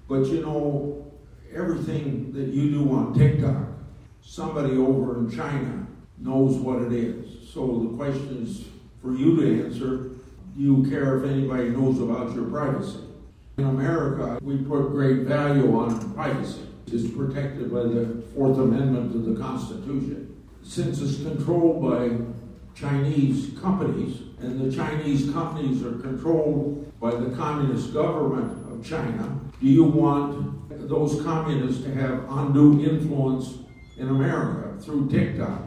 But everything that you do on TikTok, somebody over in China knows what it is. So the question is for you to answer, do you care if anybody knows about your privacy? In America, we put great value on privacy. It's protected by the Fourth Amendment to the Constitution. Since it's controlled by Chinese companies, and the Chinese companies are controlled by the Communist government of China, do you want those communists to have undue influence in America through TikTok?